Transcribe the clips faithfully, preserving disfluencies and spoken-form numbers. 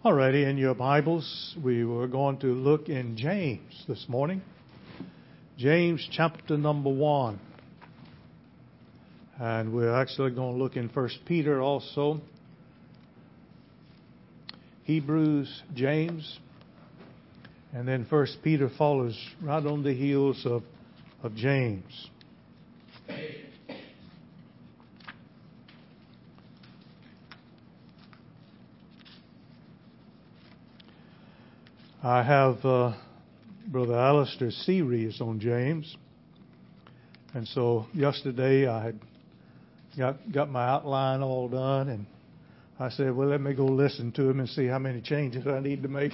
Alrighty, in your Bibles, we were going to look in James this morning. James chapter number one. And we're actually going to look in First Peter also. Hebrews, James, and then First Peter follows right on the heels of, of James. I have uh, Brother Alistair's series on James. And so yesterday I had got, got my outline all done, and I said, well, let me go listen to him and see how many changes I need to make.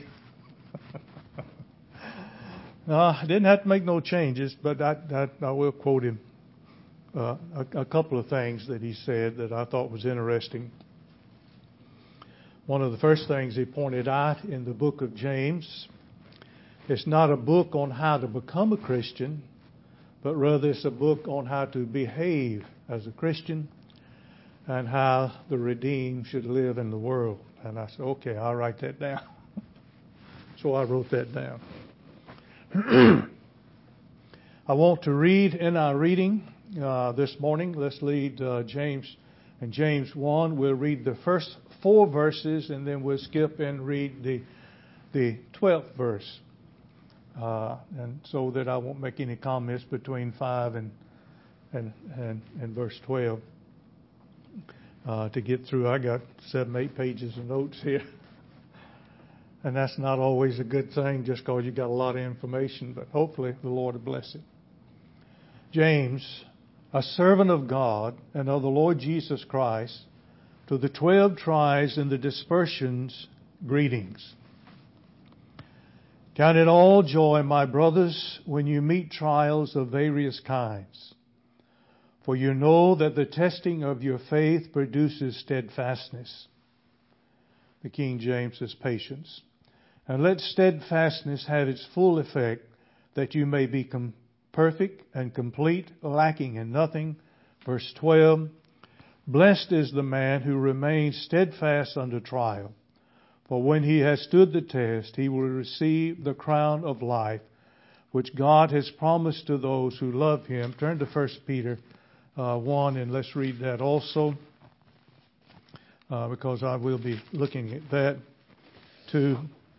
No, I didn't have to make no changes, but I, I, I will quote him uh, a, a couple of things that he said that I thought was interesting. One of the first things he pointed out in the book of James, it's not a book on how to become a Christian, but rather it's a book on how to behave as a Christian and how the redeemed should live in the world. And I said, okay, I'll write that down. So I wrote that down. I want to read in our reading uh, this morning. Let's read uh, James and James one. We'll read the first four verses, and then we'll skip and read the the twelfth verse. Uh, and so that I won't make any comments between five and and and, and verse twelve. Uh, to get through, I got seven, eight pages of notes here. And that's not always a good thing just because you got a lot of information, but hopefully the Lord will bless it. James, a servant of God and of the Lord Jesus Christ, to the twelve tribes in the dispersions, greetings. Count it all joy, my brothers, when you meet trials of various kinds. For you know that the testing of your faith produces steadfastness. The King James says patience. And let steadfastness have its full effect, that you may be com- perfect and complete, lacking in nothing. Verse twelve, blessed is the man who remains steadfast under trial. For when he has stood the test, he will receive the crown of life, which God has promised to those who love him. Turn to First Peter uh, one, and let's read that also, uh, because I will be looking at that too.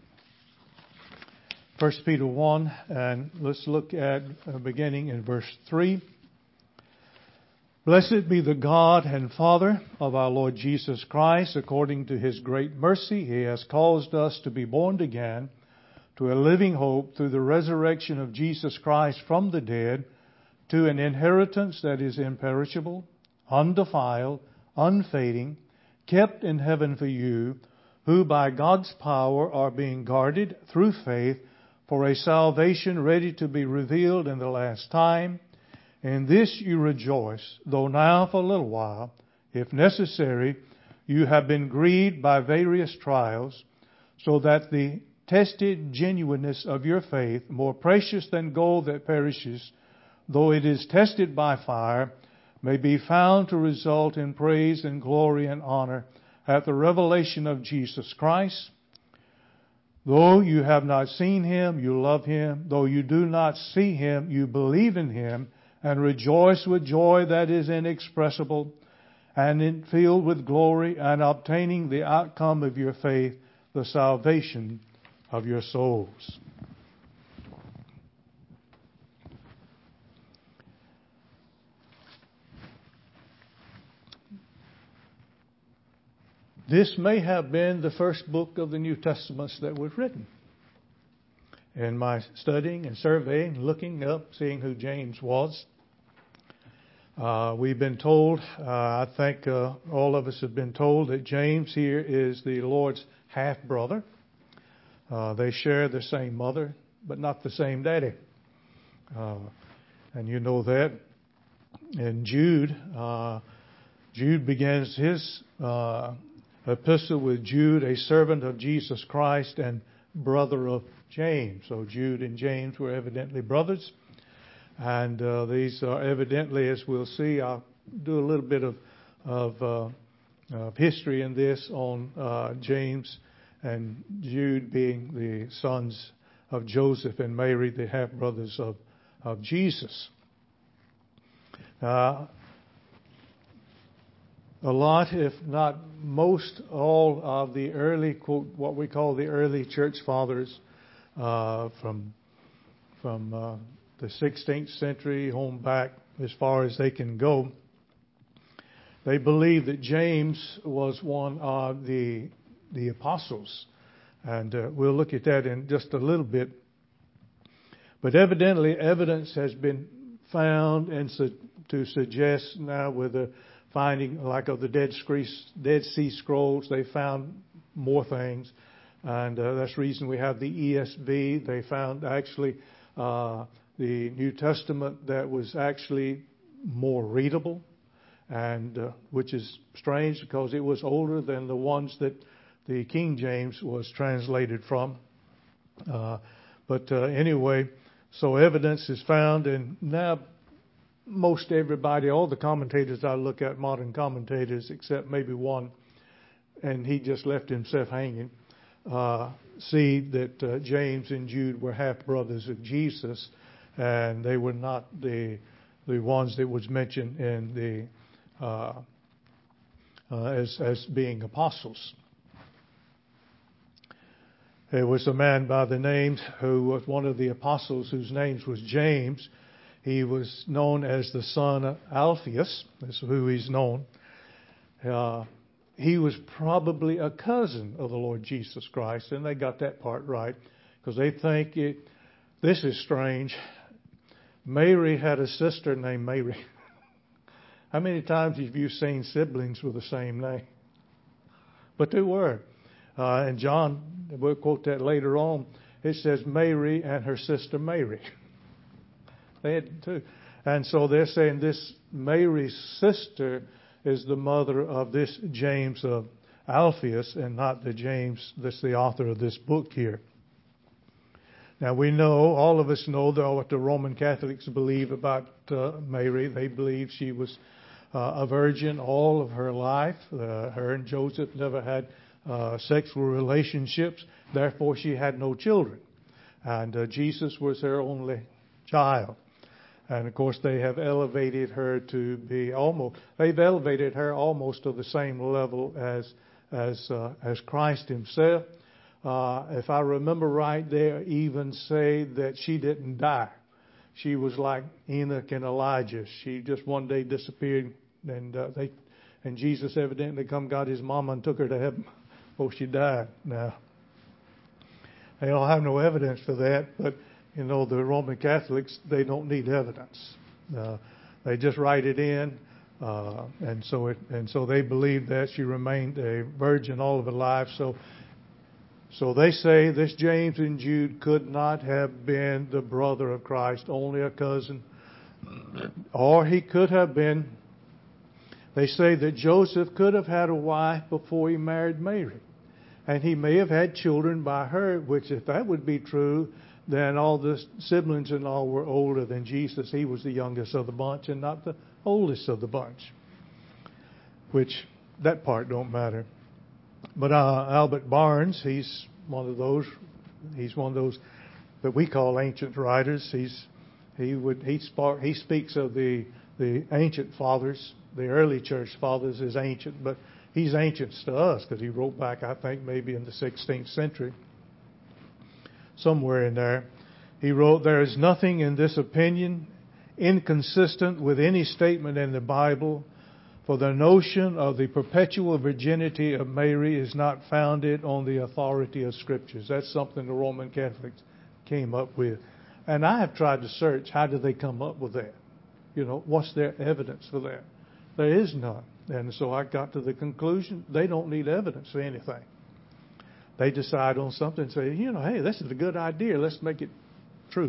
First Peter one, and let's look at uh, beginning in verse three. Blessed be the God and Father of our Lord Jesus Christ. According to His great mercy, He has caused us to be born again to a living hope through the resurrection of Jesus Christ from the dead, to an inheritance that is imperishable, undefiled, unfading, kept in heaven for you, who by God's power are being guarded through faith for a salvation ready to be revealed in the last time. In this you rejoice, though now for a little while, if necessary, you have been grieved by various trials, so that the tested genuineness of your faith, more precious than gold that perishes, though it is tested by fire, may be found to result in praise and glory and honor at the revelation of Jesus Christ. Though you have not seen Him, you love Him. Though you do not see Him, you believe in Him, and rejoice with joy that is inexpressible, and in, filled with glory, and obtaining the outcome of your faith, the salvation of your souls. This may have been the first book of the New Testament that was written. In my studying and surveying, looking up, seeing who James was, uh, we've been told, uh, I think uh, all of us have been told, that James here is the Lord's half-brother. Uh, they share the same mother, but not the same daddy. Uh, and you know that. And Jude, uh, Jude begins his uh, epistle with Jude, a servant of Jesus Christ and brother of James. So Jude and James were evidently brothers. And uh, these are evidently, as we'll see, I'll do a little bit of, of, uh, of history in this on uh, James and Jude being the sons of Joseph and Mary, the half-brothers of, of Jesus. Uh, a lot, if not most, all of the early, quote, what we call the early church fathers uh, from from uh, the sixteenth century home back as far as they can go, they believe that James was one of the the apostles, and uh, we'll look at that in just a little bit. But evidently, evidence has been found and su- to suggest now with the finding, like of the Dead Sea, Dead Sea Scrolls, they found more things, and uh, that's the reason we have the E S V. They found actually uh, the New Testament that was actually more readable, and uh, which is strange because it was older than the ones that the King James was translated from. Uh, but uh, anyway, so evidence is found, and now most everybody, all the commentators I look at, modern commentators, except maybe one, and he just left himself hanging, uh, see that uh, James and Jude were half-brothers of Jesus, and they were not the the ones that was mentioned in the uh, uh, as as being apostles. There was a man by the name who was one of the apostles whose name was James. He was known as the son of Alphaeus. That's who he's known. Uh, he was probably a cousin of the Lord Jesus Christ, and they got that part right because they think it. This is strange. Mary had a sister named Mary. How many times have you seen siblings with the same name? But they were. Uh, and John, we'll quote that later on, it says Mary and her sister Mary. They had two. And so they're saying this Mary's sister is the mother of this James of Alphaeus and not the James that's the author of this book here. Now we know, all of us know that what the Roman Catholics believe about uh, Mary. They believe she was uh, a virgin all of her life. Uh, her and Joseph never had uh, sexual relationships. Therefore, she had no children. And uh, Jesus was her only child. And of course, they have elevated her to be almost, they've elevated her almost to the same level as as uh, as Christ himself. Uh, if I remember right, they even say that she didn't die. She was like Enoch and Elijah. She just one day disappeared, and uh, they and Jesus evidently come got his mama and took her to heaven before she died. Now, they don't have no evidence for that, but you know, the Roman Catholics, they don't need evidence. Uh, they just write it in, uh, and so it, and so they believe that she remained a virgin all of her life. So, so they say this James and Jude could not have been the brother of Christ, only a cousin, or he could have been. They say that Joseph could have had a wife before he married Mary, and he may have had children by her. Which, if that would be true, then all the siblings and all were older than Jesus. He was the youngest of the bunch and not the oldest of the bunch. Which, that part don't matter. But uh, Albert Barnes, he's one of those, he's one of those that we call ancient writers. He's, he would, he, spark, he speaks of the, the ancient fathers, the early church fathers as ancient, but he's ancient to us because he wrote back, I think, maybe in the sixteenth century. Somewhere in there. He wrote, "There is nothing in this opinion inconsistent with any statement in the Bible, for the notion of the perpetual virginity of Mary is not founded on the authority of Scriptures." That's something the Roman Catholics came up with. And I have tried to search, how did they come up with that? You know, what's their evidence for that? There is none. And so I got to the conclusion, they don't need evidence for anything. They decide on something and say, you know, hey, this is a good idea. Let's make it true.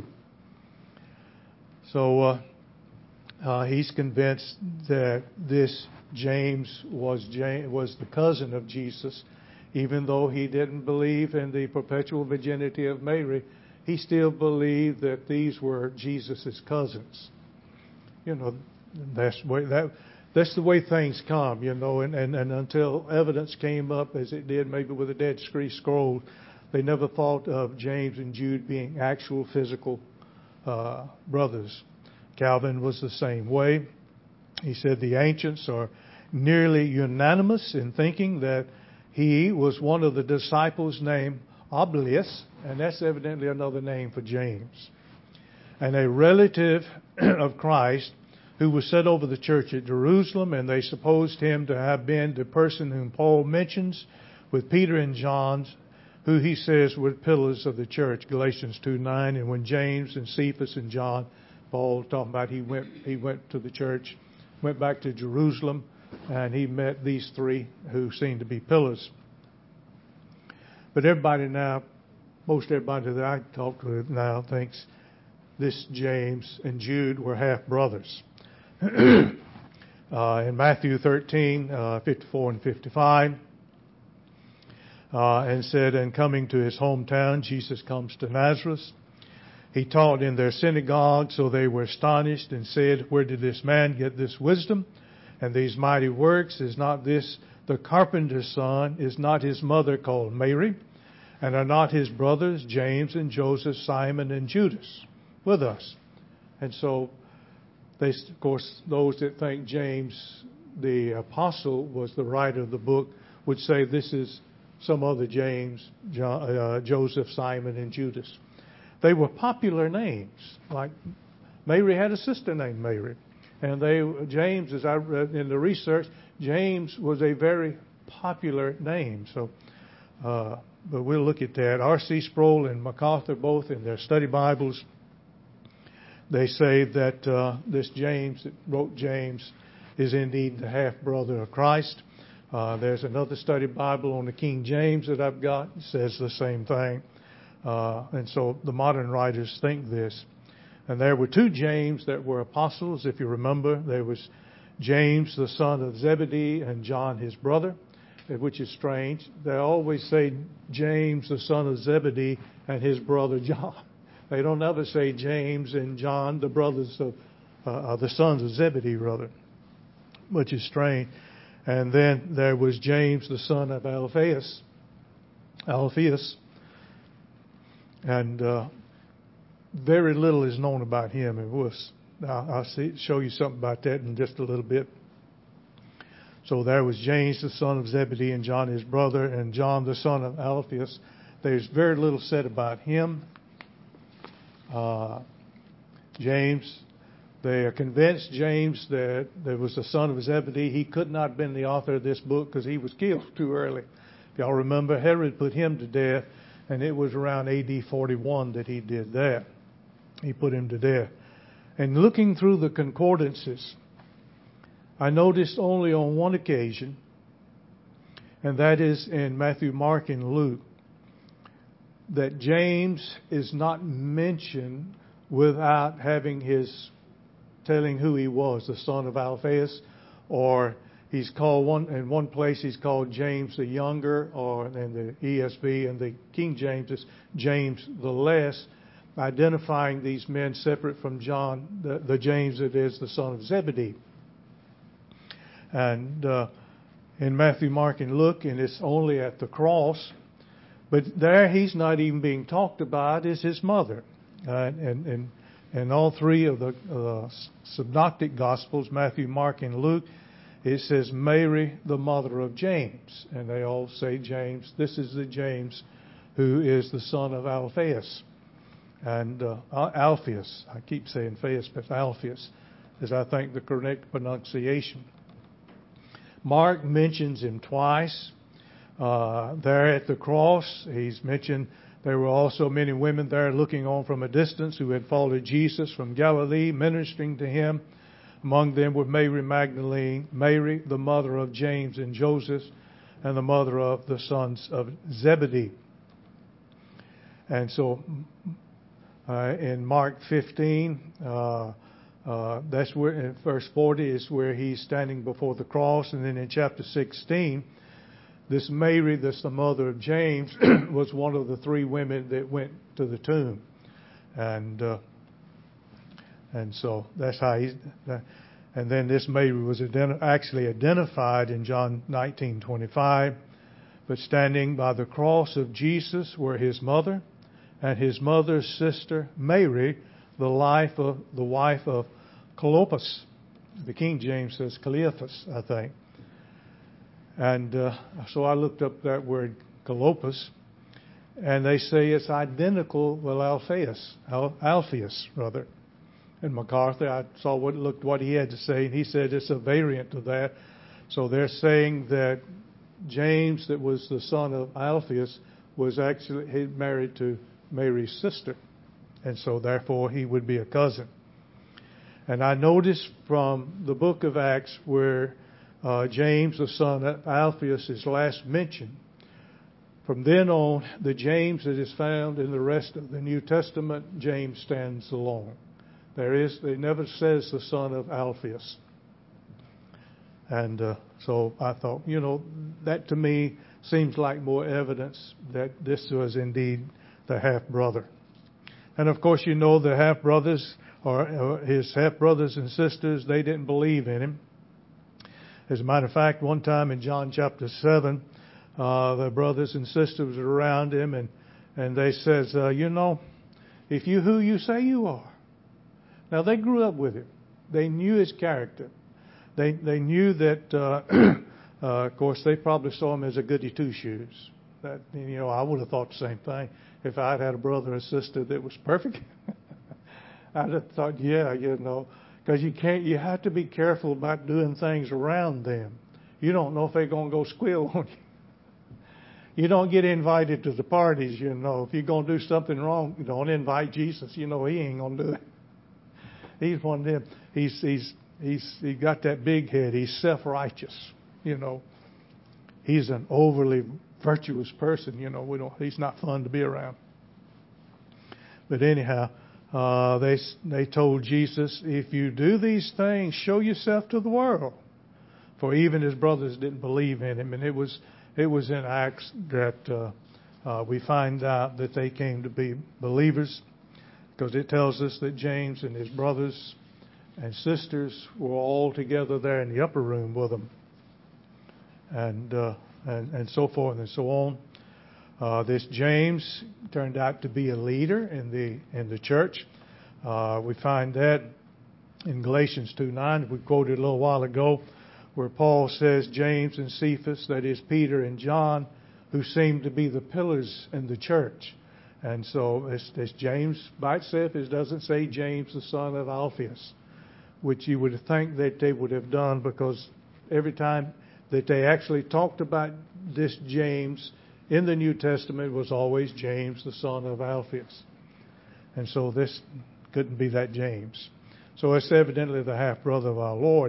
So uh, uh, he's convinced that this James was James, was the cousin of Jesus, even though he didn't believe in the perpetual virginity of Mary. He still believed that these were Jesus' cousins. You know, that's way that that's the way things come, you know, and, and, and until evidence came up, as it did maybe with the Dead Sea Scrolls, they never thought of James and Jude being actual physical uh, brothers. Calvin was the same way. He said the ancients are nearly unanimous in thinking that he was one of the disciples named Oblius, and that's evidently another name for James, and a relative of Christ who was set over the church at Jerusalem, and they supposed him to have been the person whom Paul mentions with Peter and John, who he says were pillars of the church, Galatians two nine. And when James and Cephas and John, Paul talking about he went he went to the church, went back to Jerusalem, and he met these three who seemed to be pillars. But everybody now, most everybody that I talk to now thinks this James and Jude were half brothers. uh, in Matthew thirteen, uh, fifty-four and fifty-five, uh, and said, and coming to his hometown, Jesus comes to Nazareth. He taught in their synagogue, so they were astonished and said, where did this man get this wisdom and these mighty works? Is not this the carpenter's son? Is not his mother called Mary? And are not his brothers James and Joseph, Simon and Judas with us? And so, they, of course, those that think James, the apostle, was the writer of the book, would say this is some other James, John, uh, Joseph, Simon, and Judas. They were popular names. Like Mary had a sister named Mary, and they James, as I read in the research, James was a very popular name. So, uh, but we'll look at that. R C Sproul and MacArthur, both in their study Bibles, they say that uh, this James that wrote James is indeed the half-brother of Christ. Uh, there's another study Bible on the King James that I've got. It says the same thing. Uh, and so the modern writers think this. And there were two James that were apostles, if you remember. There was James, the son of Zebedee, and John, his brother, which is strange. They always say James, the son of Zebedee, and his brother John. They don't ever say James and John, the brothers of uh, the sons of Zebedee, rather, which is strange. And then there was James, the son of Alphaeus, Alphaeus, and uh, very little is known about him. It was I'll, I'll see, show you something about that in just a little bit. So there was James, the son of Zebedee, and John, his brother, and John, the son of Alphaeus. There's very little said about him. Uh, James, they are convinced James that there was the son of Zebedee. He could not have been the author of this book because he was killed too early. If y'all remember, Herod put him to death, and it was around A D forty-one that he did that. He put him to death. And looking through the concordances, I noticed only on one occasion, and that is in Matthew, Mark, and Luke, that James is not mentioned without having his telling who he was, the son of Alphaeus, or he's called one in one place he's called James the Younger, or in the E S V and the King James is James the Less, identifying these men separate from John, the, the James that is the son of Zebedee. And uh, in Matthew, Mark, and Luke, and it's only at the cross. But there he's not even being talked about as his mother. Uh, and, and, and all three of the uh, synoptic Gospels, Matthew, Mark, and Luke, it says Mary, the mother of James. And they all say James. This is the James who is the son of Alphaeus. And uh, Alphaeus, I keep saying Phaeus, but Alphaeus is, I think, the correct pronunciation. Mark mentions him twice. Uh, there at the cross, he's mentioned there were also many women there looking on from a distance who had followed Jesus from Galilee, ministering to him. Among them were Mary Magdalene, Mary, the mother of James and Joseph, and the mother of the sons of Zebedee. And so uh, in Mark fifteen, uh, uh, that's where in verse forty is where he's standing before the cross. And then in chapter sixteen, this Mary, that's the mother of James, was one of the three women that went to the tomb. And uh, and so that's how he's... Uh, And then this Mary was identi- actually identified in John nineteen twenty-five. But standing by the cross of Jesus were his mother and his mother's sister Mary, the life of the wife of Cleopas. The King James says Cleophas, I think. And uh, so I looked up that word Cleopas, and they say it's identical with Alphaeus, Al- Alphaeus rather. And MacArthur, I saw what looked what he had to say, and he said it's a variant of that. So they're saying that James, that was the son of Alphaeus, was actually he married to Mary's sister, and so therefore he would be a cousin. And I noticed from the book of Acts where uh, James, the son of Alphaeus, is last mentioned. From then on, the James that is found in the rest of the New Testament, James stands alone. There is, it never says the son of Alphaeus. And uh, so I thought, you know, that to me seems like more evidence that this was indeed the half-brother. And of course, you know, the half-brothers, or, or his half-brothers and sisters, they didn't believe in him. As a matter of fact, one time in John chapter seven, uh, the brothers and sisters were around him, and, and they says, uh, you know, if you who you say you are. Now, they grew up with him. They knew his character. They they knew that, uh, uh, of course, they probably saw him as a goody two-shoes. That, you know, I would have thought the same thing. If I'd had a brother or sister that was perfect, I'd have thought, yeah, you know, because you can't, you have to be careful about doing things around them. You don't know if they're going to go squeal on you. You don't get invited to the parties, you know. If you're going to do something wrong, don't invite Jesus. You know, he ain't going to do it. He's one of them. He's he's he's he got that big head. He's self-righteous, you know. He's an overly virtuous person, you know. We don't. He's not fun to be around. But anyhow, uh, they they told Jesus, if you do these things, show yourself to the world. For even his brothers didn't believe in him, and it was it was in Acts that uh, uh, we find out that they came to be believers. Because it tells us that James and his brothers and sisters were all together there in the upper room with him, and uh, and, and so forth and so on. Uh, this James turned out to be a leader in the in the church. Uh, we find that in Galatians two nine, we quoted a little while ago, where Paul says James and Cephas, that is Peter and John, who seemed to be the pillars in the church. And so it's, it's James by itself. It doesn't say James, the son of Alphaeus, which you would think that they would have done, because every time that they actually talked about this James in the New Testament was always James, the son of Alphaeus. And so this couldn't be that James. So it's evidently the half-brother of our Lord.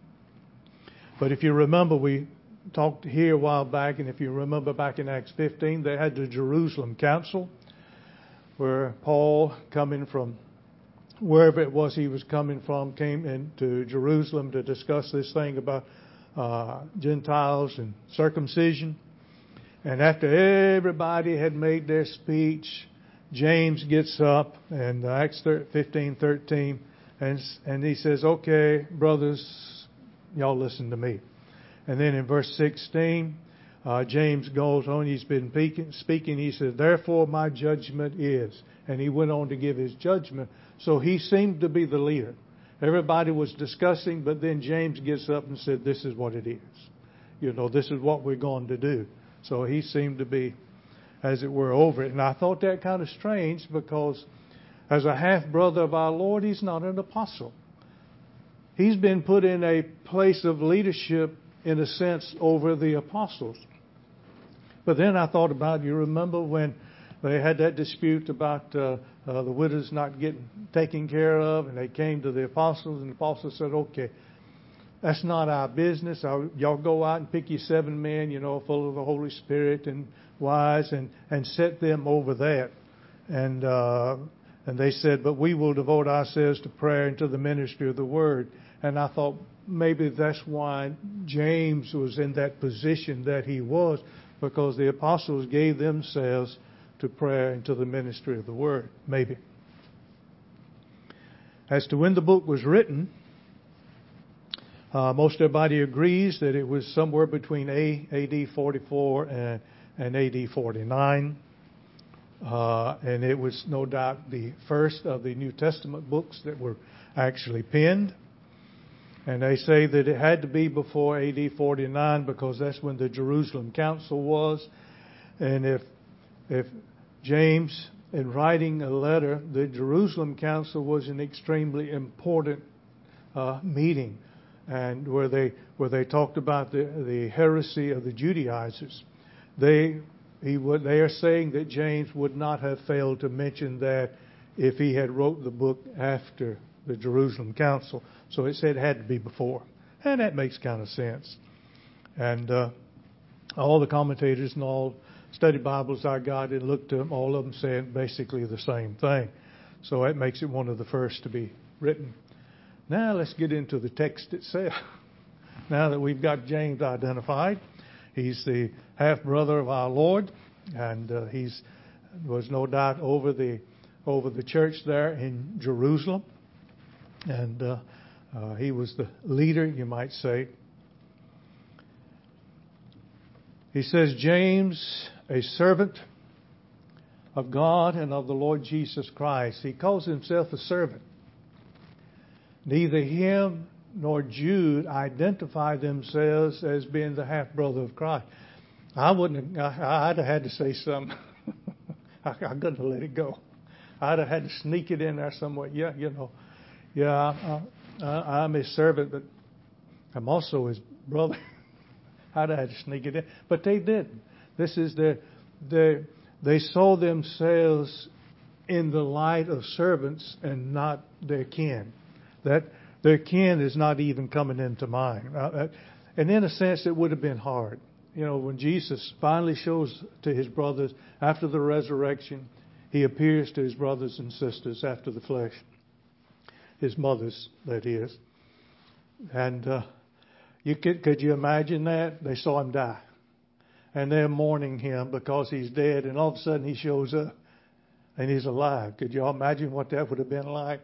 But if you remember, we talked here a while back, and if you remember back in Acts fifteen, they had the Jerusalem Council, where Paul, coming from wherever it was he was coming from, came into Jerusalem to discuss this thing about uh, Gentiles and circumcision. And after everybody had made their speech, James gets up in Acts fifteen thirteen, and, and he says, okay, brothers, y'all listen to me. And then in verse sixteen, Uh, James goes on, he's been speaking, he said, therefore my judgment is. And he went on to give his judgment. So he seemed to be the leader. Everybody was discussing, but then James gets up and said, this is what it is. You know, this is what we're going to do. So he seemed to be, as it were, over it. And I thought that kind of strange, because as a half-brother of our Lord, he's not an apostle. He's been put in a place of leadership, in a sense, over the apostles. But then I thought about, you remember when they had that dispute about uh, uh, the widows not getting taken care of, and they came to the apostles, and the apostles said, okay, that's not our business. I'll, y'all go out and pick you seven men, you know, full of the Holy Spirit and wise, and, and set them over that. And uh, and they said, but we will devote ourselves to prayer and to the ministry of the word. And I thought maybe that's why James was in that position that he was, because the apostles gave themselves to prayer and to the ministry of the word, maybe. As to when the book was written, Uh, most everybody agrees that it was somewhere between A D forty-four and, and A D forty-nine. Uh, and it was no doubt the first of the New Testament books that were actually penned. And they say that it had to be before A D forty-nine because that's when the Jerusalem Council was. And if if James, in writing a letter, the Jerusalem Council was an extremely important uh, meeting, and where they where they talked about the the heresy of the Judaizers. They he would they are saying that James would not have failed to mention that if he had wrote the book after the Jerusalem Council. So it said it had to be before. And that makes kind of sense. And uh, all the commentators and all study Bibles I got and looked at them, all of them saying basically the same thing. So that makes it one of the first to be written. Now let's get into the text itself. Now that we've got James identified, he's the half-brother of our Lord, and uh, he's was no doubt over the over the church there in Jerusalem. And uh, uh, he was the leader, you might say. He says, James, a servant of God and of the Lord Jesus Christ. He calls himself a servant. Neither him nor Jude identify themselves as being the half-brother of Christ. I wouldn't have, I, I'd have had to say something. I, I couldn't have let it go. I'd have had to sneak it in there somewhere. Yeah, you know. Yeah, I, I, I'm his servant, but I'm also his brother. I'd have had to sneak it in. But they didn't. This is their, their, they saw themselves in the light of servants and not their kin. That their kin is not even coming into mind. Uh, and in a sense, it would have been hard. You know, when Jesus finally shows to his brothers after the resurrection, he appears to his brothers and sisters after the flesh. His mothers, that is. And uh, you could, could you imagine that? They saw him die. And they're mourning him because he's dead. And all of a sudden he shows up and he's alive. Could you all imagine what that would have been like?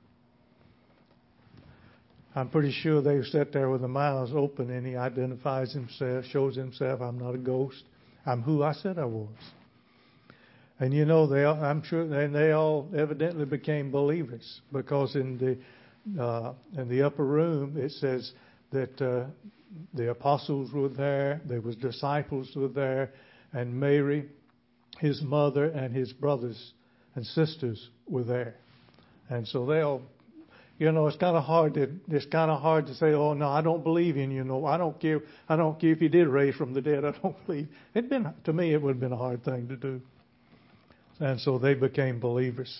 I'm pretty sure they sat there with their mouths open, and he identifies himself, shows himself, I'm not a ghost. I'm who I said I was. And you know, they all, I'm sure they, they all evidently became believers, because in the uh, in the upper room it says that uh, the apostles were there, there was disciples were there, and Mary, his mother, and his brothers and sisters were there. And so they all, you know, it's kind of hard to it's kind of hard to say, oh no, I don't believe in you. No, I don't care. I don't care if you did raise from the dead. I don't believe. It'd been to me, it would have been a hard thing to do. And so they became believers.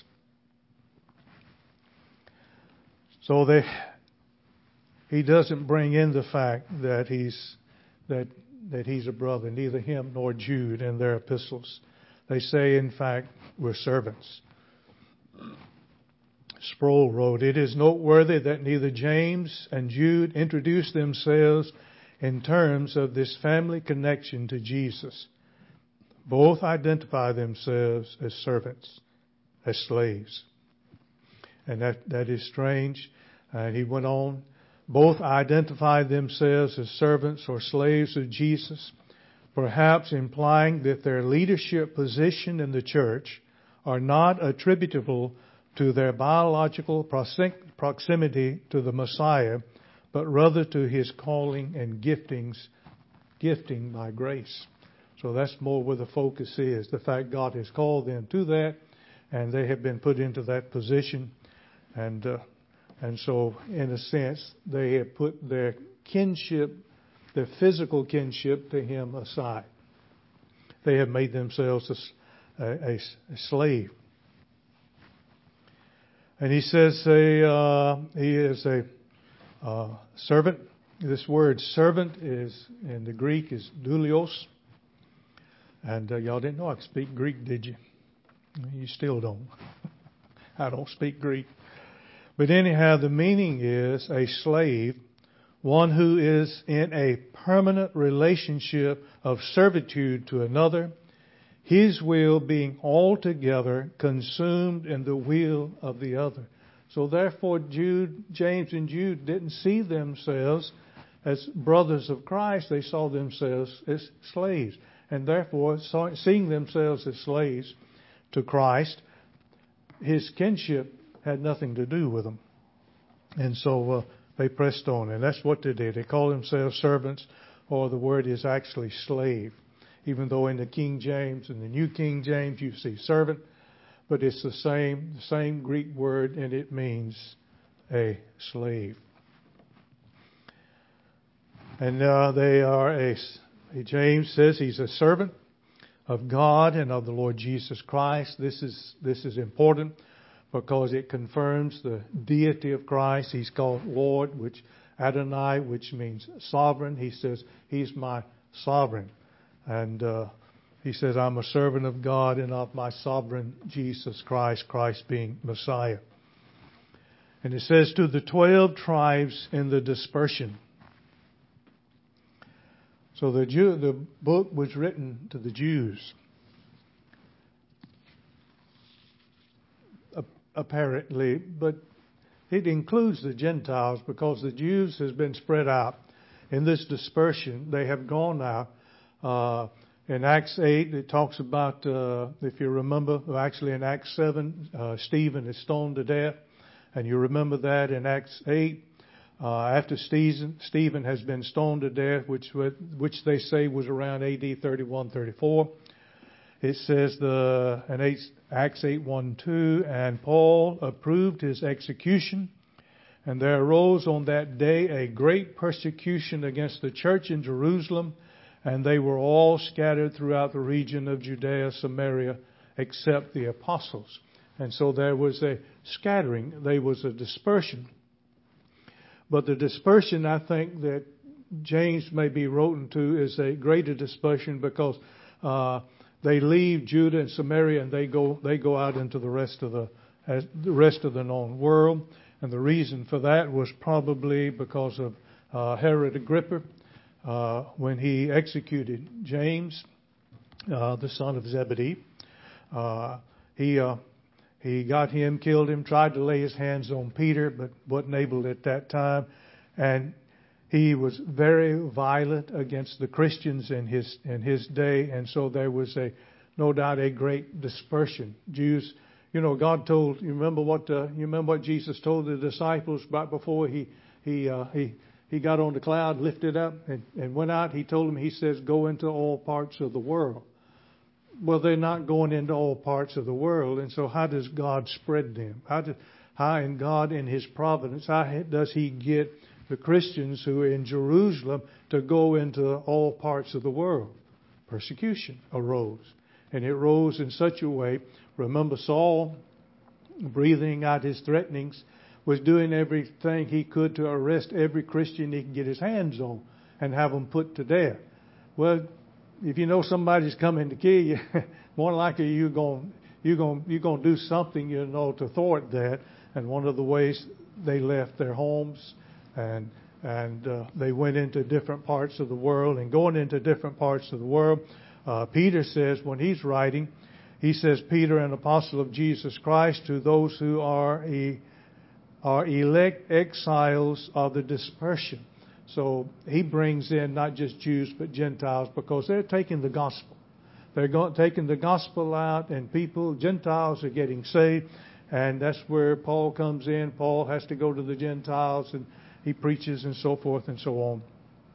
So they, he doesn't bring in the fact that he's that that he's a brother, neither him nor Jude in their epistles. They say, in fact, we're servants. Sproul wrote, it is noteworthy that neither James and Jude introduce themselves in terms of this family connection to Jesus. Both identify themselves as servants, as slaves. And that, that is strange. And he went on. Both identify themselves as servants or slaves of Jesus, perhaps implying that their leadership position in the church are not attributable to their biological proximity to the Messiah, but rather to his calling and giftings, gifting by grace. So that's more where the focus is, the fact God has called them to that, and they have been put into that position. And uh, and so, in a sense, they have put their kinship, their physical kinship to him aside. They have made themselves a, a, a slave. And he says a, uh, he is a uh, servant. This word servant is in the Greek is doulios. And uh, y'all didn't know I could speak Greek, did you? You still don't. I don't speak Greek. But anyhow, the meaning is a slave, one who is in a permanent relationship of servitude to another, his will being altogether consumed in the will of the other. So therefore, Jude, James and Jude didn't see themselves as brothers of Christ, they saw themselves as slaves. And therefore, seeing themselves as slaves to Christ, his kinship had nothing to do with them. And so uh, they pressed on. And that's what they did. They called themselves servants, or the word is actually slave. Even though in the King James and the New King James you see servant, but it's the same, the same Greek word, and it means a slave. And uh, they are a, James says he's a servant of God and of the Lord Jesus Christ. This is this is important because it confirms the deity of Christ. He's called Lord, which Adonai, which means sovereign. He says he's my sovereign, and uh, he says I'm a servant of God and of my sovereign Jesus Christ. Christ being Messiah. And it says to the twelve tribes in the dispersion. So the Jew, the book was written to the Jews, apparently, but it includes the Gentiles because the Jews has been spread out in this dispersion. They have gone out. Uh, in Acts eight, it talks about, uh, if you remember, actually in Acts seven, uh, Stephen is stoned to death, and you remember that in Acts eight. Uh, after Stephen, Stephen has been stoned to death, which which they say was around A D thirty-one, thirty-four, it says the in Acts eight, one, two, and Paul approved his execution, and there arose on that day a great persecution against the church in Jerusalem, and they were all scattered throughout the region of Judea, Samaria, except the apostles. And so there was a scattering, there was a dispersion. But the dispersion, I think, that James may be written to is a greater dispersion because uh, they leave Judah and Samaria and they go they go out into the rest of the as the rest of the known world. And the reason for that was probably because of uh, Herod Agrippa uh, when he executed James, uh, the son of Zebedee. Uh, he uh, He got him, killed him, tried to lay his hands on Peter, but wasn't able at that time. And he was very violent against the Christians in his in his day. And so there was a, no doubt, a great dispersion. Jews, you know, God told. You remember what uh, you remember what Jesus told the disciples right before he he uh, he he got on the cloud, lifted up, and, and went out. He told them. He says, "Go into all parts of the world." Well, they're not going into all parts of the world, and so how does God spread them? How, do, how in God, in His providence, how does He get the Christians who are in Jerusalem to go into all parts of the world? Persecution arose, and it rose in such a way. Remember, Saul, breathing out his threatenings, was doing everything he could to arrest every Christian he could get his hands on and have them put to death. Well, if you know somebody's coming to kill you, more likely you're going you're going you're going to do something, you know, to thwart that. And one of the ways they left their homes and and uh, they went into different parts of the world. And going into different parts of the world, uh, Peter says when he's writing, he says, "Peter, an apostle of Jesus Christ, to those who are e- are elect exiles of the dispersion." So he brings in not just Jews but Gentiles because they're taking the gospel. They're going, taking the gospel out, and people, Gentiles, are getting saved. And that's where Paul comes in. Paul has to go to the Gentiles, and he preaches and so forth and so on.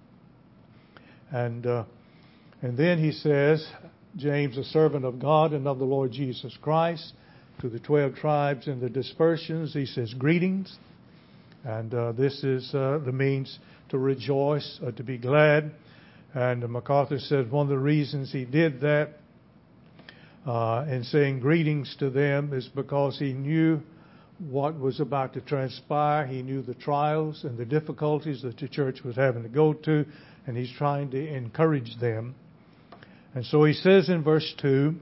And uh, and then he says, James, a servant of God and of the Lord Jesus Christ, to the twelve tribes in the dispersions, he says, greetings. And uh, this is uh, the means to rejoice, uh, to be glad. And uh, MacArthur said one of the reasons he did that uh, in saying greetings to them is because he knew what was about to transpire. He knew the trials and the difficulties that the church was having to go to, and he's trying to encourage them. And so he says in verse two,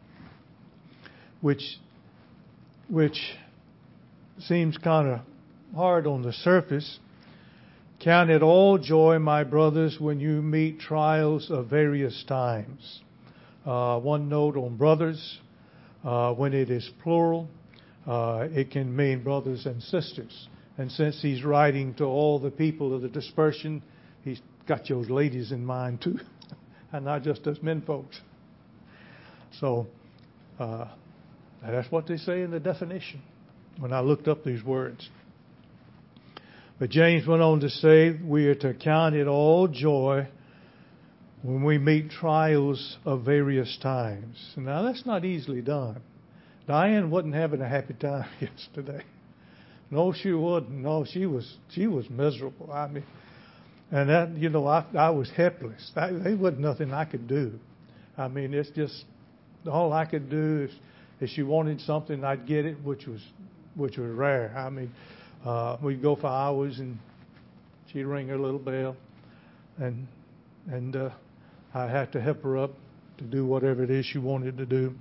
which which seems kind of hard on the surface, "Count it all joy, my brothers, when you meet trials of various times." Uh, one note on brothers, uh, when it is plural, uh, it can mean brothers and sisters. And since he's writing to all the people of the dispersion, he got those ladies in mind too, and not just us men folks. So uh, that's what they say in the definition when I looked up these words. But James went on to say we are to count it all joy when we meet trials of various times. Now that's not easily done. Diane wasn't having a happy time yesterday. No, she wouldn't. No, she was she was miserable. I mean, and that, you know, I I was helpless. I, there wasn't nothing I could do. I mean, it's just all I could do is if she wanted something, I'd get it, which was which was rare. I mean, uh, we'd go for hours, and she'd ring her little bell, and and uh, I had to help her up to do whatever it is she wanted to do.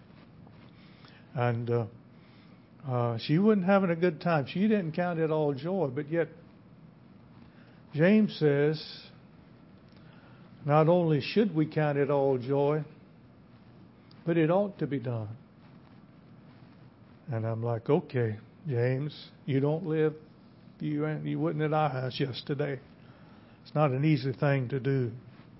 And uh, uh, she wasn't having a good time. She didn't count it all joy, but yet James says, not only should we count it all joy, but it ought to be done. And I'm like, okay, James, you don't live, you you wasn't at our house yesterday. It's not an easy thing to do.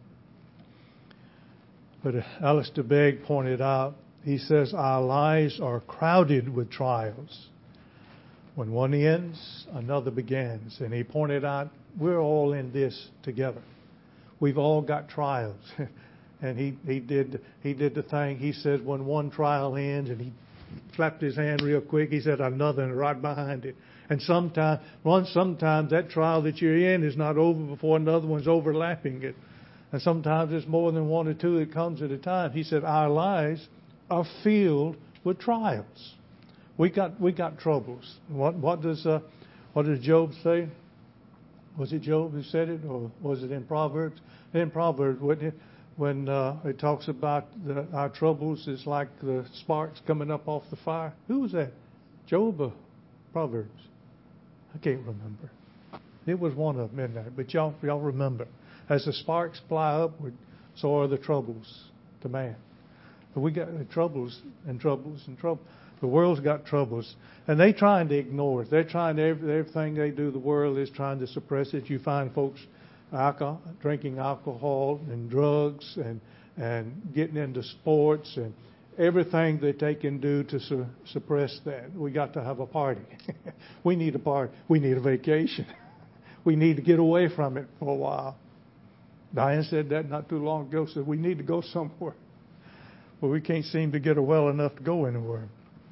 But Alistair Begg pointed out, he says, our lives are crowded with trials. When one ends, another begins. And he pointed out, we're all in this together. We've all got trials. And he, he did he did the thing. He says when one trial ends, and he slapped his hand real quick, he said another and right behind it. And sometimes, one sometimes that trial that you're in is not over before another one's overlapping it. And sometimes it's more than one or two that comes at a time. He said our lives are filled with trials. We got we got troubles. What what does uh, what does Job say? Was it Job who said it, or was it in Proverbs? In Proverbs, wasn't it? When uh, it talks about the, our troubles is like the sparks coming up off the fire. Who was that? Job or Proverbs? I can't remember. It was one of them in there, but y'all y'all remember. As the sparks fly upward, so are the troubles to man. But we got troubles and troubles and trouble. The world's got troubles, and they're trying to ignore it. They're trying to, everything they do, the world is trying to suppress it. You find folks alcohol, drinking alcohol and drugs and and getting into sports and everything that they can do to su- suppress that. We got to have a party. We need a party. We need a vacation. We need to get away from it for a while. Diane said that not too long ago, said we need to go somewhere. But we can't seem to get her well enough to go anywhere.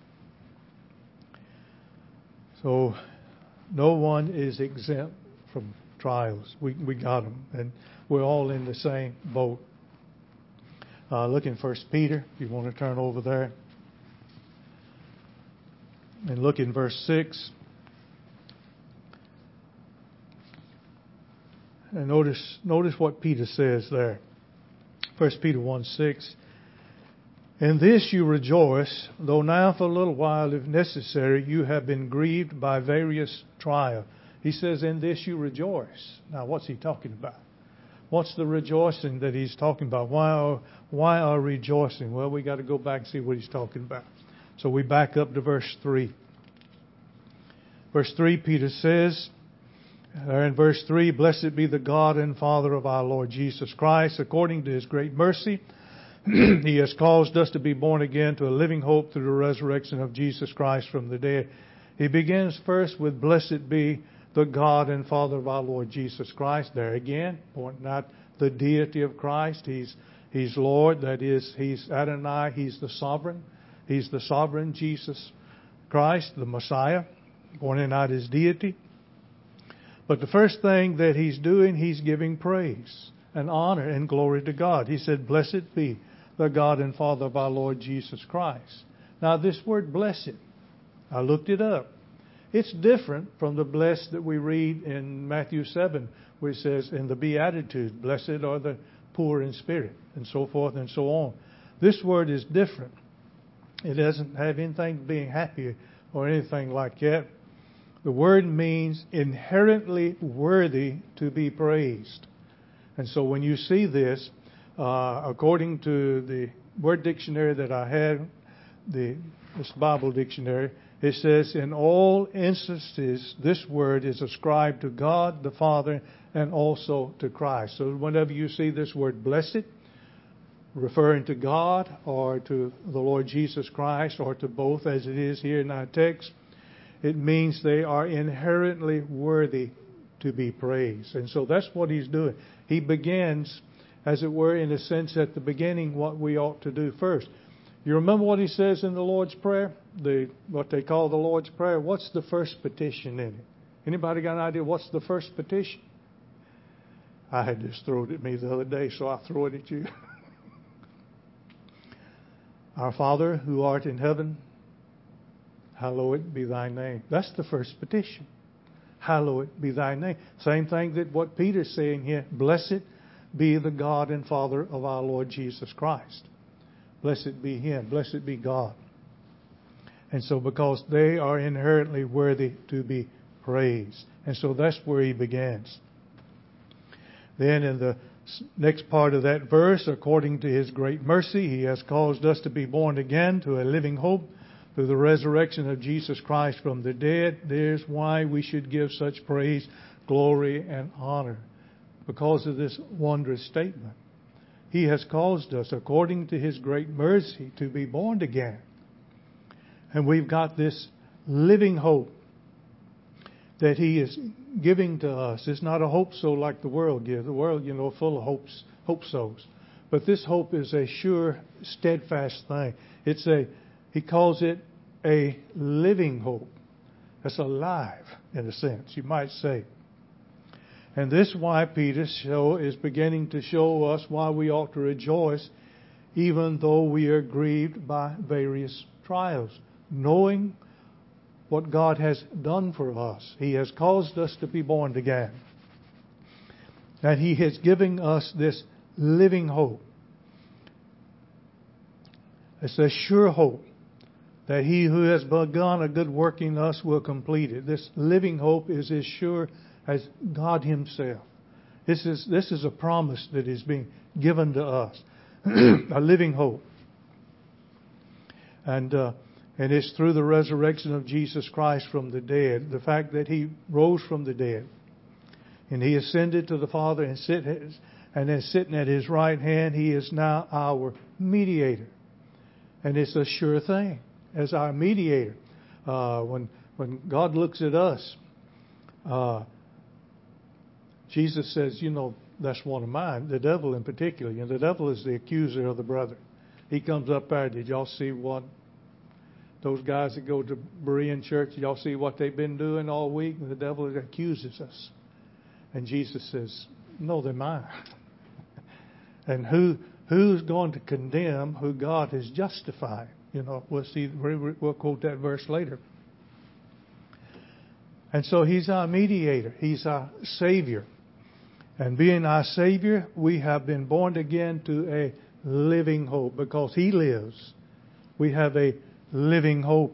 So no one is exempt from trials. We we got them, and we're all in the same boat. Uh, look in First Peter, if you want to turn over there. And look in verse six. And notice notice what Peter says there. First Peter one six. In this you rejoice, though now for a little while, if necessary, you have been grieved by various trials. He says, in this you rejoice. Now, what's he talking about? What's the rejoicing that he's talking about? Why are, why are rejoicing? Well, we got to go back and see what he's talking about. So we back up to verse three. Verse three, Peter says, there in verse three, blessed be the God and Father of our Lord Jesus Christ, according to His great mercy. He has caused us to be born again to a living hope through the resurrection of Jesus Christ from the dead. He begins first with blessed be the God and Father of our Lord Jesus Christ. There again, pointing out the deity of Christ. He's He's Lord, that is, He's Adonai, He's the sovereign. He's the sovereign Jesus Christ, the Messiah, pointing out His deity. But the first thing that He's doing, He's giving praise and honor and glory to God. He said, blessed be the God and Father of our Lord Jesus Christ. Now this word blessed, I looked it up. It's different from the blessed that we read in Matthew seven, where it says, in the Beatitudes, blessed are the poor in spirit, and so forth and so on. This word is different. It doesn't have anything to being happy or anything like that. The word means inherently worthy to be praised. And so when you see this, uh, according to the word dictionary that I had, the this Bible dictionary, It says, in all instances, this word is ascribed to God the Father and also to Christ. So whenever you see this word blessed, referring to God or to the Lord Jesus Christ or to both as it is here in our text, it means they are inherently worthy to be praised. And so that's what he's doing. He begins, as it were, in a sense, at the beginning, what we ought to do first. You remember what he says in the Lord's Prayer? The what they call the Lord's Prayer. What's the first petition in it? Anybody got an idea what's the first petition? I had this thrown at me the other day, so I throw it at you. Our Father, who art in heaven, hallowed be thy name. That's the first petition. Hallowed be thy name. Same thing that what Peter's saying here. Blessed be the God and Father of our Lord Jesus Christ. Blessed be Him. Blessed be God. And so because they are inherently worthy to be praised. And so that's where he begins. Then in the next part of that verse, according to His great mercy, He has caused us to be born again to a living hope through the resurrection of Jesus Christ from the dead. There's why we should give such praise, glory, and honor. Because of this wondrous statement. He has caused us, according to His great mercy, to be born again. And we've got this living hope that He is giving to us. It's not a hope so like the world gives. The world, you know, full of hopes, hope so's. But this hope is a sure, steadfast thing. It's a, He calls it a living hope. It's alive, in a sense, you might say. And this is why Peter show, is beginning to show us why we ought to rejoice, even though we are grieved by various trials, knowing what God has done for us. He has caused us to be born again. That He has given us this living hope. It's a sure hope that He who has begun a good work in us will complete it. This living hope is as sure as God Himself. This is this is a promise that is being given to us. A living hope. And uh, and it's through the resurrection of Jesus Christ from the dead. The fact that He rose from the dead. And He ascended to the Father and sit and is sitting at His right hand. He is now our mediator. And it's a sure thing. As our mediator. Uh, when when God looks at us, uh, Jesus says, you know, that's one of mine, the devil in particular. And the devil is the accuser of the brother. He comes up there. Did y'all see what those guys that go to Berean church, did y'all see what they've been doing all week? And the devil accuses us. And Jesus says, no, they're mine. And who who's going to condemn who God has justified? You know, we'll see, we'll quote that verse later. And so He's our mediator. He's our Savior. And being our Savior, we have been born again to a living hope. Because He lives, we have a living hope.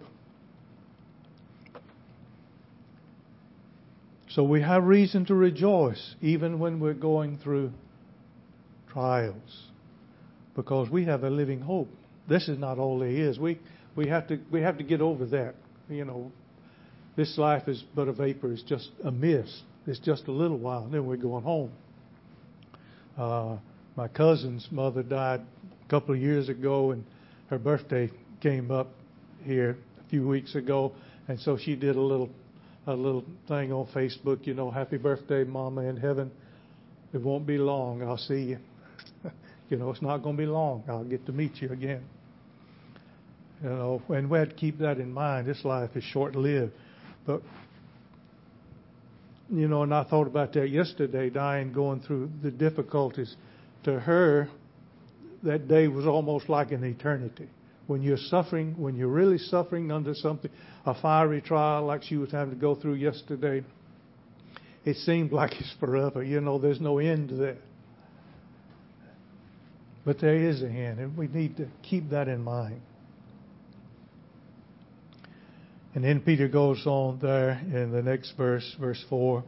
So we have reason to rejoice even when we're going through trials. Because we have a living hope. This is not all there is. We we have to we have to get over that. You know, this life is but a vapor. It's just a mist. It's just a little while, and then we're going home. Uh, my cousin's mother died a couple of years ago, and her birthday came up here a few weeks ago, and so she did a little a little thing on Facebook. You know, happy birthday, Mama in heaven. It won't be long. I'll see you. You know, it's not going to be long. I'll get to meet you again. You know, and we have to keep that in mind. This life is short-lived. But, you know, and I thought about that yesterday, Diane, going through the difficulties. To her, that day was almost like an eternity. When you're suffering, when you're really suffering under something, a fiery trial like she was having to go through yesterday, it seemed like it's forever. You know, there's no end to that. But there is a end, and we need to keep that in mind. And then Peter goes on there in the next verse, verse four.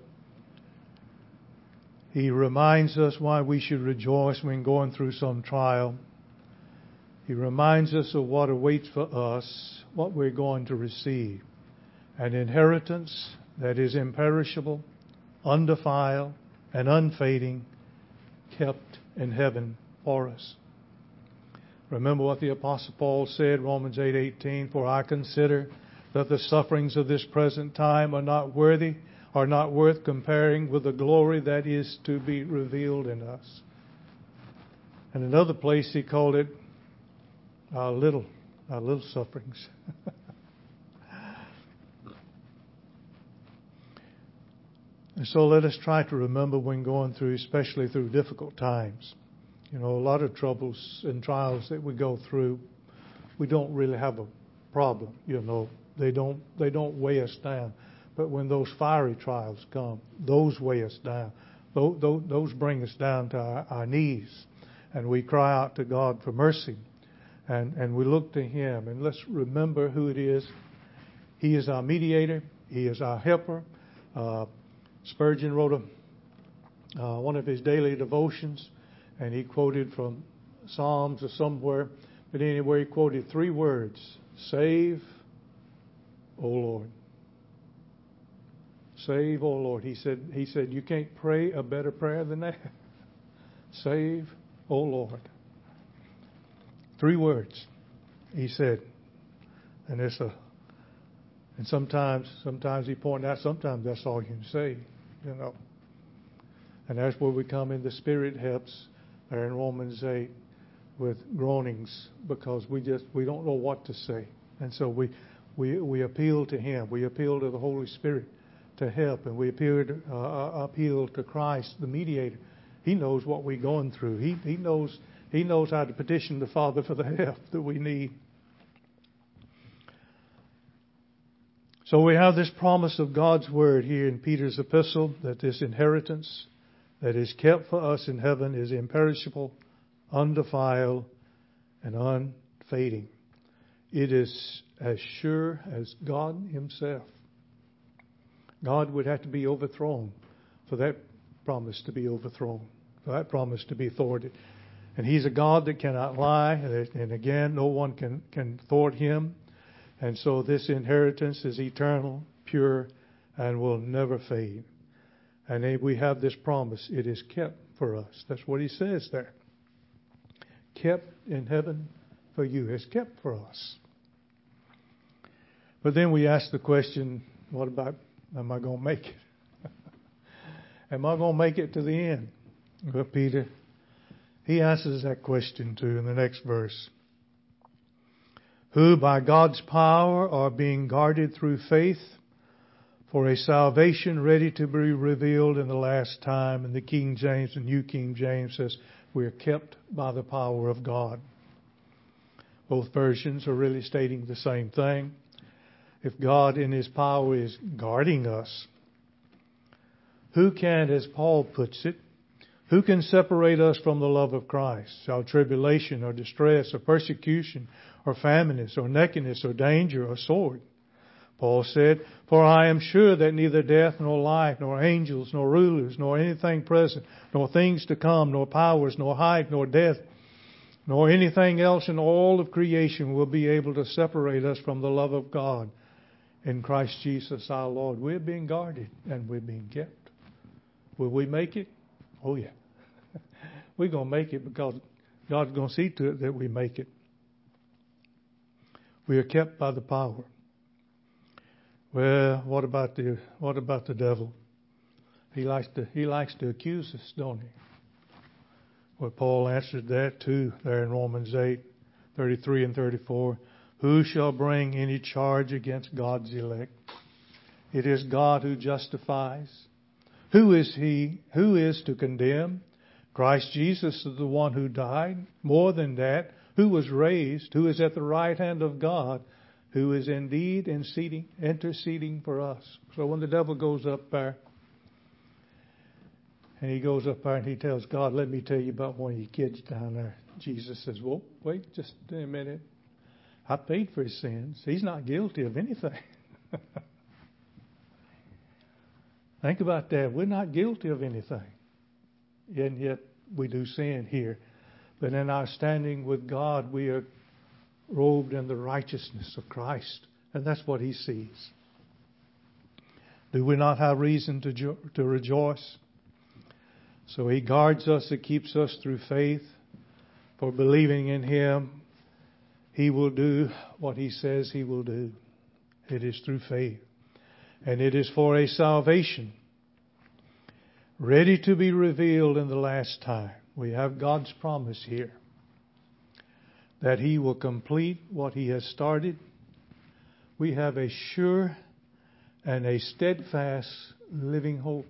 He reminds us why we should rejoice when going through some trial. He reminds us of what awaits for us, what we're going to receive. An inheritance that is imperishable, undefiled, and unfading, kept in heaven for us. Remember what the Apostle Paul said, Romans eight eighteen, "For I consider that the sufferings of this present time are not worthy, are not worth comparing with the glory that is to be revealed in us." In another place he called it our little, our little sufferings. And so let us try to remember when going through, especially through difficult times. You know, a lot of troubles and trials that we go through, we don't really have a problem. You know, they don't they don't weigh us down. But when those fiery trials come, those weigh us down. Those, those bring us down to our, our knees, and we cry out to God for mercy, and and we look to Him. And let's remember who it is. He is our mediator. He is our helper. Uh, Spurgeon wrote a, uh, one of his daily devotions, and he quoted from Psalms or somewhere, but anyway, he quoted three words: "Save, O Lord." Save, O Lord. He said, he said, you can't pray a better prayer than that. Save, O Lord. Three words, he said. And it's a, and sometimes, sometimes he pointed out, sometimes that's all you can say, you know. And that's where we come in. The Spirit helps there in Romans eight with groanings, because we just, we don't know what to say. And so we, we, we appeal to Him. We appeal to the Holy Spirit to help, and we appeal to, uh, appeal to Christ, the mediator. He knows what we're going through. He, he knows He knows how to petition the Father for the help that we need. So we have this promise of God's Word here in Peter's epistle, that this inheritance that is kept for us in heaven is imperishable, undefiled, and unfading. It is as sure as God Himself. God would have to be overthrown for that promise to be overthrown, for that promise to be thwarted. And He's a God that cannot lie, and again, no one can, can thwart Him. And so this inheritance is eternal, pure, and will never fade. And we have this promise. It is kept for us. That's what He says there. Kept in heaven for you. It's kept for us. But then we ask the question, what about, am I going to make it? Am I going to make it to the end? Well, Peter, he answers that question too in the next verse. Who by God's power are being guarded through faith for a salvation ready to be revealed in the last time. And the King James, the New King James says, we are kept by the power of God. Both versions are really stating the same thing. If God in His power is guarding us, who can, as Paul puts it, who can separate us from the love of Christ? Shall tribulation or distress or persecution or famine or nakedness or danger or sword? Paul said, for I am sure that neither death nor life, nor angels, nor rulers, nor anything present, nor things to come, nor powers, nor height, nor depth, nor anything else in all of creation will be able to separate us from the love of God in Christ Jesus our Lord. We're being guarded and we're being kept. Will we make it? Oh yeah. We're going to make it because God's going to see to it that we make it. We are kept by the power. Well, what about the what about the devil? He likes to he likes to accuse us, don't he? Well, Paul answered that too there in Romans eight, thirty-three and thirty-four. Who shall bring any charge against God's elect? It is God who justifies. Who is he? Who is to condemn? Christ Jesus is the one who died. More than that, who was raised, who is at the right hand of God, who is indeed interceding, interceding for us. So when the devil goes up there, and he goes up there and he tells God, let me tell you about one of your kids down there. Jesus says, well, wait just a minute. I paid for his sins. He's not guilty of anything. Think about that. We're not guilty of anything. And yet we do sin here. that in our standing with God, we are robed in the righteousness of Christ. And that's what He sees. Do we not have reason to, jo- to rejoice? So He guards us and keeps us through faith. For believing in Him, He will do what He says He will do. It is through faith. And it is for a salvation ready to be revealed in the last time. We have God's promise here that He will complete what He has started. We have a sure and a steadfast living hope.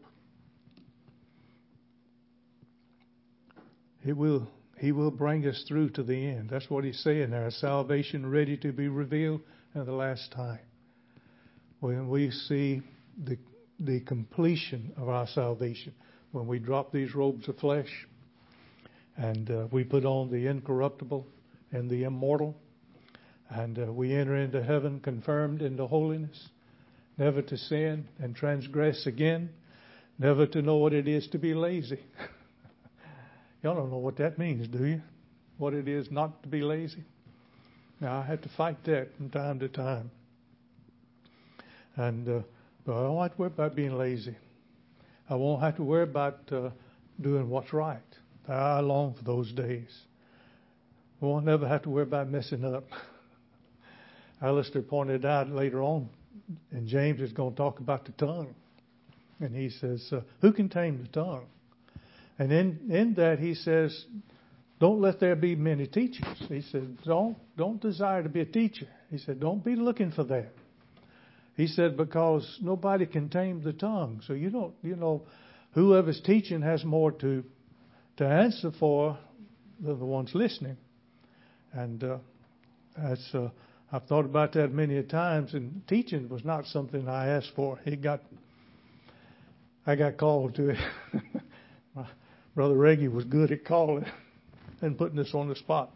It will, He will bring us through to the end. That's what He's saying there. Salvation ready to be revealed in the last time. When we see the, the completion of our salvation, when we drop these robes of flesh and uh, we put on the incorruptible and the immortal, and uh, we enter into heaven confirmed into holiness, never to sin and transgress again, never to know what it is to be lazy. Y'all don't know what that means, do you? What it is not to be lazy. Now, I have to fight that from time to time. And uh, but I don't have to worry about being lazy. I won't have to worry about uh, doing what's right. I long for those days. We won't never have to worry about messing up. Alistair pointed out later on, and James is going to talk about the tongue. And he says, uh, who can tame the tongue? And in, in that he says, don't let there be many teachers. He said, don't, don't desire to be a teacher. He said, don't be looking for that. He said, because nobody can tame the tongue. So you don't, you know, whoever's teaching has more to to answer for than the ones listening. And uh, that's, uh, I've thought about that many a times. And teaching was not something I asked for. It got, I got called to it. My brother Reggie was good at calling and putting us on the spot.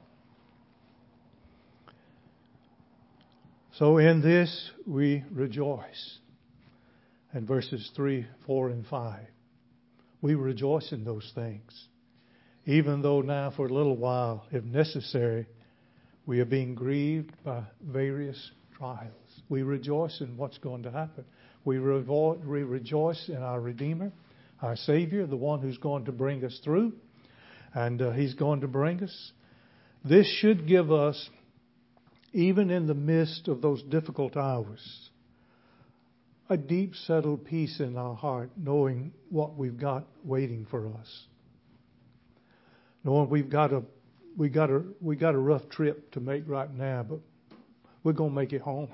So in this we rejoice. And verses three, four, and five. We rejoice in those things. Even though now for a little while, if necessary, we are being grieved by various trials. We rejoice in what's going to happen. We, revo- we rejoice in our Redeemer, our Savior, the one who's going to bring us through. And uh, He's going to bring us. This should give us, even in the midst of those difficult hours, a deep settled peace in our heart, knowing what we've got waiting for us. Knowing we've got a we got a we got a rough trip to make right now, but we're gonna make it home.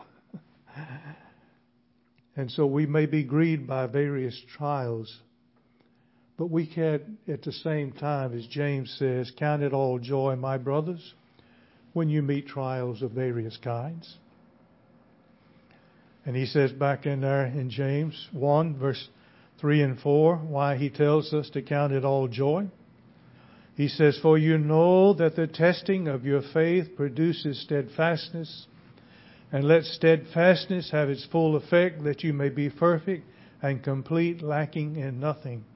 And so we may be grieved by various trials, but we can at the same time, as James says, count it all joy, my brothers, when you meet trials of various kinds. And he says back in there in James one, verse three and four, why he tells us to count it all joy. He says, for you know that the testing of your faith produces steadfastness, and let steadfastness have its full effect, that you may be perfect and complete, lacking in nothing.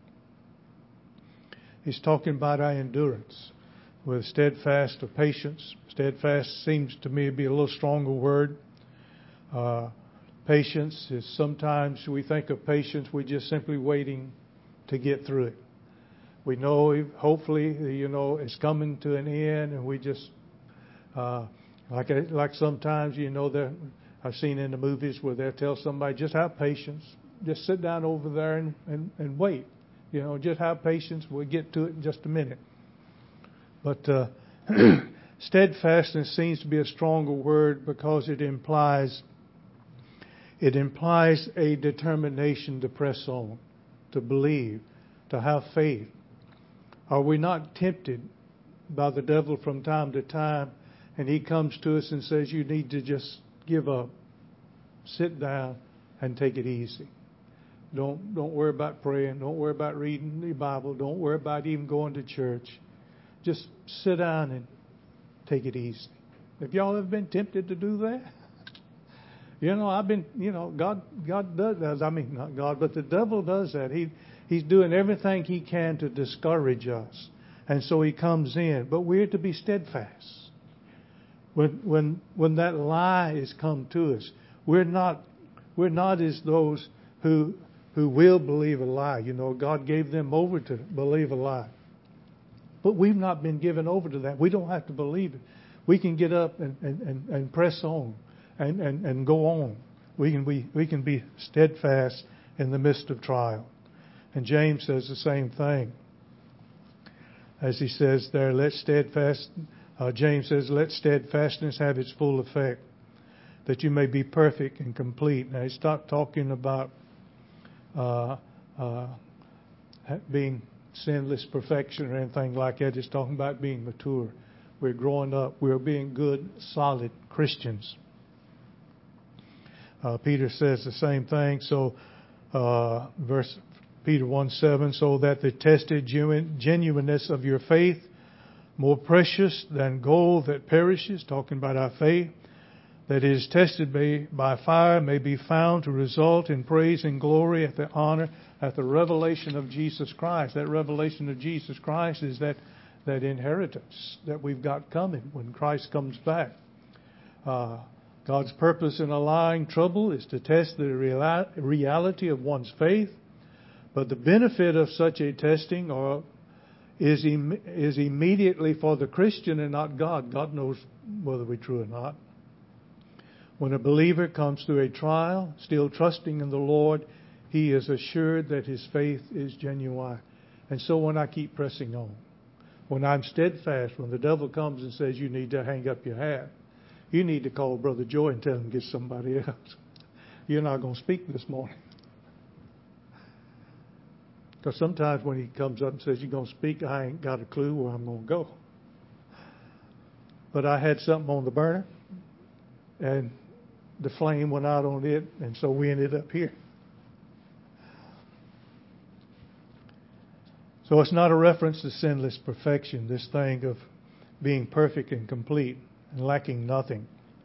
He's talking about our endurance with steadfast or patience. Steadfast seems to me to be a little stronger word. Uh, patience is sometimes we think of patience, we're just simply waiting to get through it. We know, hopefully, you know, it's coming to an end, and we just, uh, like like sometimes, you know, that I've seen in the movies where they'll tell somebody, just have patience, just sit down over there and, and, and wait. You know, just have patience, we'll get to it in just a minute. But uh, steadfastness seems to be a stronger word because it implies it implies a determination to press on, to believe, to have faith. Are we not tempted by the devil from time to time, and he comes to us and says, you need to just give up, sit down, and take it easy. Don't don't worry about praying. Don't worry about reading the Bible. Don't worry about even going to church. Just sit down and take it easy. Have y'all ever been tempted to do that? You know, I've been, you know, God God does, I mean, not God, but the devil does that. He He's doing everything he can to discourage us And so he comes in. But we're to be steadfast. When when when that lie has come to us, we're not we're not as those who who will believe a lie. You know, God gave them over to believe a lie. But we've not been given over to that. We don't have to believe it. We can get up and, and, and, and press on and, and, and go on. We can be we can be steadfast in the midst of trial. And James says the same thing. As he says there, let steadfast uh, James says, let steadfastness have its full effect, that you may be perfect and complete. Now he stopped talking about uh, uh, being sinless perfection or anything like that. It's talking about being mature. We're growing up. We're being good, solid Christians. Uh, Peter says the same thing. So, uh, verse Peter one seven, so that the tested genuineness of your faith, more precious than gold that perishes, talking about our faith, that is tested by, by fire, may be found to result in praise and glory at the honor, at the revelation of Jesus Christ. That revelation of Jesus Christ is that, that inheritance that we've got coming when Christ comes back. Uh, God's purpose in allowing trouble is to test the real, reality of one's faith. But the benefit of such a testing or is im- is immediately for the Christian and not God. God knows whether we're true or not. When a believer comes through a trial, still trusting in the Lord, he is assured that his faith is genuine. And so when I keep pressing on, when I'm steadfast, when the devil comes and says you need to hang up your hat, you need to call Brother Joy and tell him to get somebody else. You're not going to speak this morning. Because sometimes when he comes up and says you're going to speak, I ain't got a clue where I'm going to go. But I had something on the burner, and the flame went out on it, and so we ended up here. So it's not a reference to sinless perfection, this thing of being perfect and complete and lacking nothing.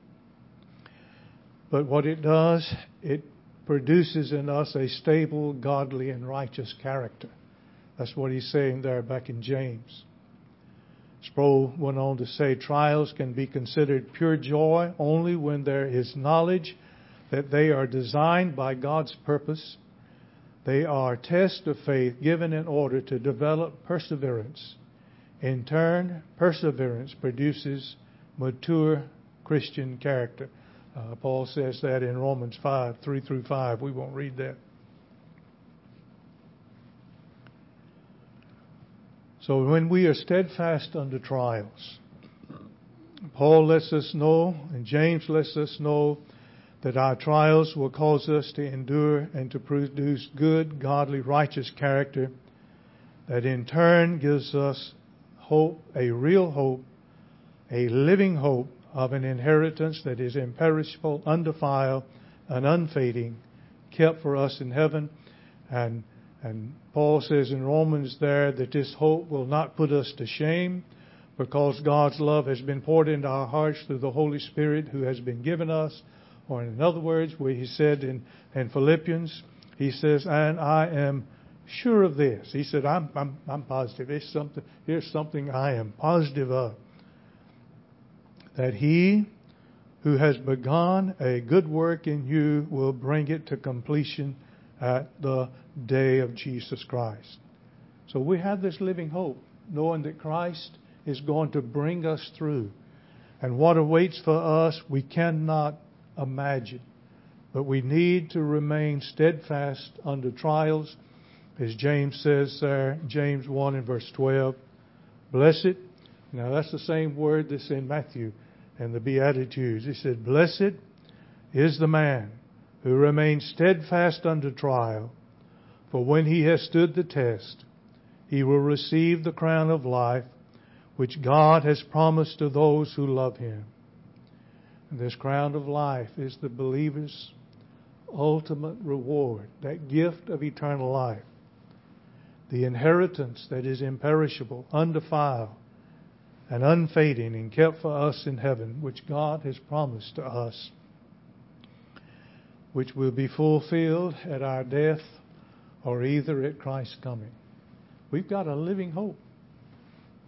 But what it does, it produces in us a stable, godly, and righteous character. That's what he's saying there back in James. Sproul went on to say, trials can be considered pure joy only when there is knowledge that they are designed by God's purpose. They are tests of faith given in order to develop perseverance. In turn, perseverance produces mature Christian character. Uh, Paul says that in Romans five, three through five. We won't read that. So when we are steadfast under trials, Paul lets us know, and James lets us know, that our trials will cause us to endure and to produce good, godly, righteous character that in turn gives us hope, a real hope, a living hope of an inheritance that is imperishable, undefiled, and unfading, kept for us in heaven. And and Paul says in Romans there that this hope will not put us to shame, because God's love has been poured into our hearts through the Holy Spirit who has been given us. Or in other words, where he said in, in Philippians, he says, and I am sure of this. He said, I'm I'm I'm positive. It's something here's something I am positive of. That he who has begun a good work in you will bring it to completion at the day of Jesus Christ. So we have this living hope, knowing that Christ is going to bring us through. And what awaits for us, we cannot imagine. But we need to remain steadfast under trials. As James says there, James one and verse twelve, blessed. Now that's the same word that's in Matthew and the Beatitudes. He said, blessed is the man who remains steadfast under trial, for when he has stood the test, he will receive the crown of life which God has promised to those who love him. And this crown of life is the believer's ultimate reward, that gift of eternal life, the inheritance that is imperishable, undefiled, and unfading, and kept for us in heaven, which God has promised to us, which will be fulfilled at our death or either at Christ's coming. We've got a living hope.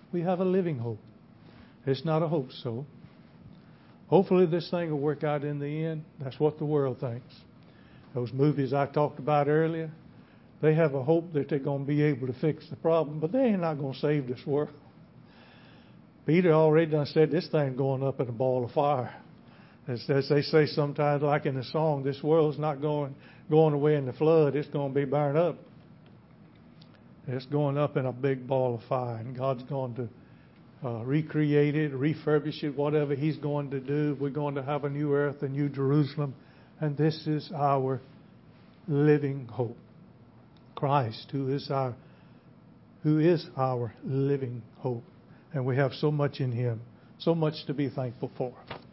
We have a living hope. It's not a hope so. Hopefully this thing will work out in the end. That's what the world thinks. Those movies I talked about earlier, they have a hope that they're going to be able to fix the problem, but they ain't not going to save this world. Peter already done said this thing going up in a ball of fire. As, as they say sometimes, like in the song, this world's not going going away in the flood. It's going to be burned up. It's going up in a big ball of fire, and God's going to uh, recreate it, refurbish it, whatever He's going to do. We're going to have a new earth, a new Jerusalem, and this is our living hope. Christ, who is our who is our living hope, and we have so much in Him, so much to be thankful for.